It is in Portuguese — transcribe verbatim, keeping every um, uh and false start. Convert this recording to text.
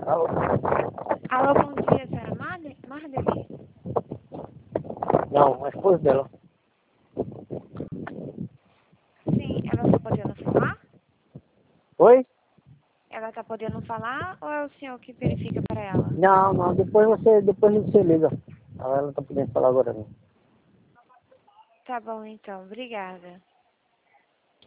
Alô? Alô, bom dia, senhora Marde- Mardeline? Não, a esposa dela. Sim, ela tá podendo falar? Oi? Ela tá podendo falar ou é o senhor que verifica para ela? Não, não, depois você, depois você liga. Ela não tá podendo falar agora não. Tá bom, então. Obrigada.